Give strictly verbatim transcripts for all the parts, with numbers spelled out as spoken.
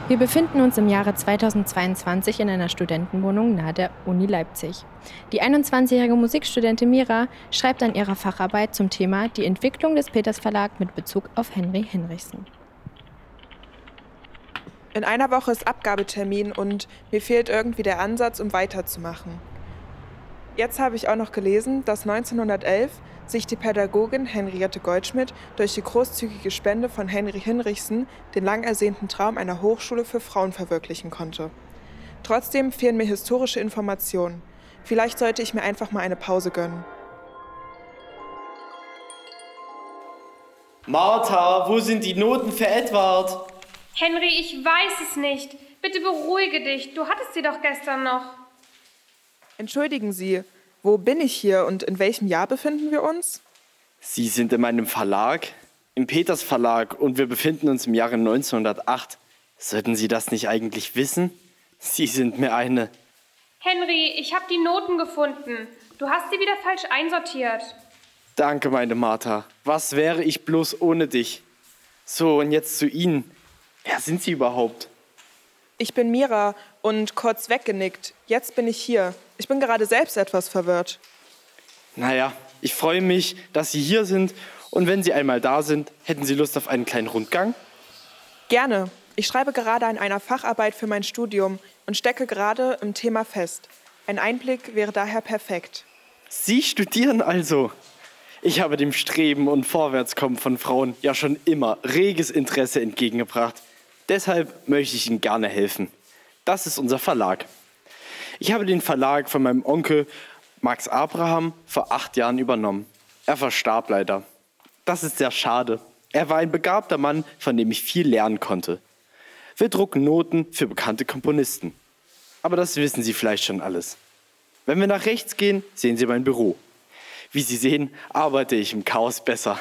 Wir befinden uns im Jahre zweitausendzweiundzwanzig in einer Studentenwohnung nahe der Uni Leipzig. Die einundzwanzigjährige Musikstudentin Mira schreibt an ihrer Facharbeit zum Thema die Entwicklung des Peters Verlag mit Bezug auf Henry Hinrichsen. In einer Woche ist Abgabetermin und mir fehlt irgendwie der Ansatz, um weiterzumachen. Jetzt habe ich auch noch gelesen, dass neunzehnhundertelf sich die Pädagogin Henriette Goldschmidt durch die großzügige Spende von Henry Hinrichsen den lang ersehnten Traum einer Hochschule für Frauen verwirklichen konnte. Trotzdem fehlen mir historische Informationen. Vielleicht sollte ich mir einfach mal eine Pause gönnen. Martha, wo sind die Noten für Edward? Henry, ich weiß es nicht. Bitte beruhige dich. Du hattest sie doch gestern noch. Entschuldigen Sie, wo bin ich hier und in welchem Jahr befinden wir uns? Sie sind in meinem Verlag, im Peters Verlag, und wir befinden uns im Jahre neunzehnhundertacht. Sollten Sie das nicht eigentlich wissen? Sie sind mir eine... Henry, ich habe die Noten gefunden. Du hast sie wieder falsch einsortiert. Danke, meine Martha. Was wäre ich bloß ohne dich? So, und jetzt zu Ihnen. Wer sind Sie überhaupt? Ich bin Mira und kurz weggenickt. Jetzt bin ich hier. Ich bin gerade selbst etwas verwirrt. Naja, ich freue mich, dass Sie hier sind. Und wenn Sie einmal da sind, hätten Sie Lust auf einen kleinen Rundgang? Gerne. Ich schreibe gerade an einer Facharbeit für mein Studium und stecke gerade im Thema fest. Ein Einblick wäre daher perfekt. Sie studieren also? Ich habe dem Streben und Vorwärtskommen von Frauen ja schon immer reges Interesse entgegengebracht. Deshalb möchte ich Ihnen gerne helfen. Das ist unser Verlag. Ich habe den Verlag von meinem Onkel Max Abraham vor acht Jahren übernommen. Er verstarb leider. Das ist sehr schade. Er war ein begabter Mann, von dem ich viel lernen konnte. Wir drucken Noten für bekannte Komponisten. Aber das wissen Sie vielleicht schon alles. Wenn wir nach rechts gehen, sehen Sie mein Büro. Wie Sie sehen, arbeite ich im Chaos besser.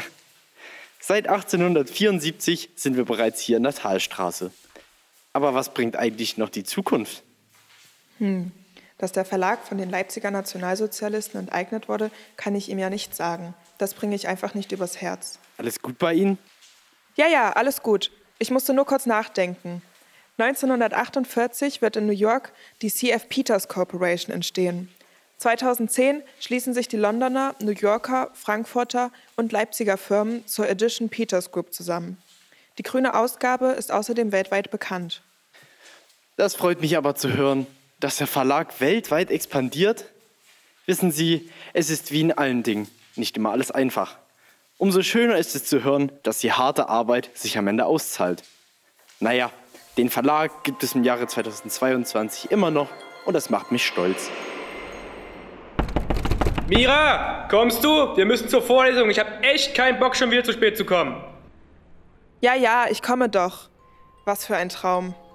Seit achtzehnhundertvierundsiebzig sind wir bereits hier in der Talstraße. Aber was bringt eigentlich noch die Zukunft? Hm. Dass der Verlag von den Leipziger Nationalsozialisten enteignet wurde, kann ich ihm ja nicht sagen. Das bringe ich einfach nicht übers Herz. Alles gut bei Ihnen? Ja, ja, alles gut. Ich musste nur kurz nachdenken. neunzehnhundertachtundvierzig wird in New York die C F Peters Corporation entstehen. zweitausendzehn schließen sich die Londoner, New Yorker, Frankfurter und Leipziger Firmen zur Edition Peters Group zusammen. Die grüne Ausgabe ist außerdem weltweit bekannt. Das freut mich aber zu hören, dass der Verlag weltweit expandiert. Wissen Sie, es ist wie in allen Dingen, nicht immer alles einfach. Umso schöner ist es zu hören, dass die harte Arbeit sich am Ende auszahlt. Naja, den Verlag gibt es im Jahre zweitausendzweiundzwanzig immer noch und das macht mich stolz. Mira, kommst du? Wir müssen zur Vorlesung. Ich habe echt keinen Bock, schon wieder zu spät zu kommen. Ja, ja, ich komme doch. Was für ein Traum.